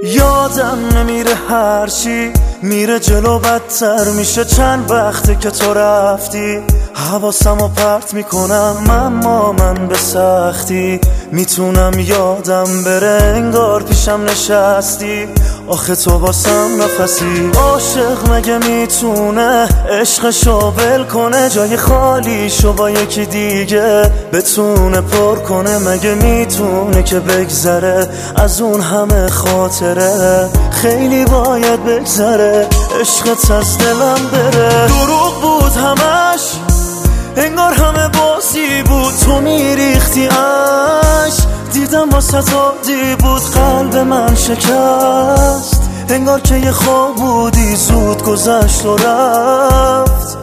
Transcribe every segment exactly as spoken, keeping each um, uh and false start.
یادم نمیره هرچی میره جلو بدتر میشه. چند وقته که تو رفتی حواسمو پرت میکنم، اما من به سختی میتونم یادم بره انگار پیشم نشستی. آخه تو واسم نفسی. عاشق مگه میتونه عشقشو ول کنه، جای خالیشو با یکی دیگه بتونه پر کنه؟ مگه میتونه که بگذره از اون همه خاطره؟ خیلی باید بگذره عشقت از دلم بره. دروغ بود همش، انگار همه بازی بود، تو میریختی اش. دیدم واسه عادی بود، قلب من شکست، انگار که یه خواب بودی زود گذشت و رفت.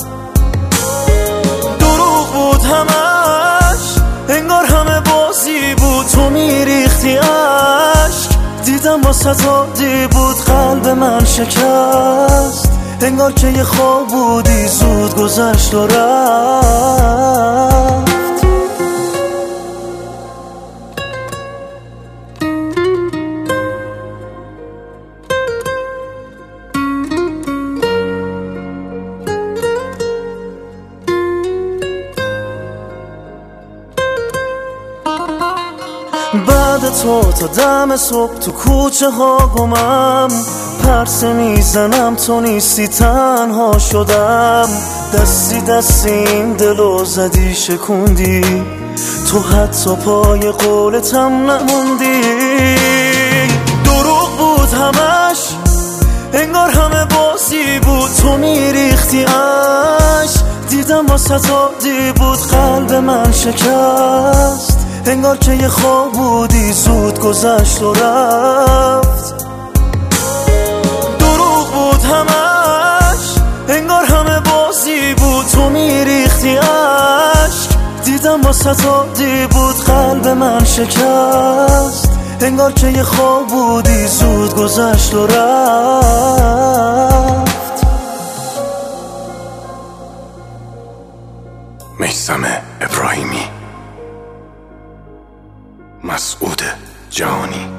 دروغ بود همش، انگار همه بازی بود، تو میریختی عشق. دیدم واسه عادی بود، قلب من شکست، انگار که یه خواب بودی زود گذشت و رفت. بعد تو تا دم صبح تو کوچه ها گمم، پرسه میزنم تو نیستی تنها شدم. دستی دستی این دلو زدی شکوندی، تو حتی پای قولتم نموندی. دروغ بود همش، انگار همه بازی بود، تو میریختی اش. دیدم واسه عادی بود، قلب من شکست، انگار که یه خواب بودی زود گذشت و رفت. دروغ بود همش، انگار همه بازی بود، تو میریختی عشق. دیدم واسه عادی بود، قلب من شکست، انگار که یه خواب بودی زود گذشت و رفت. میثم ابراهیمی، مسعود جهانی.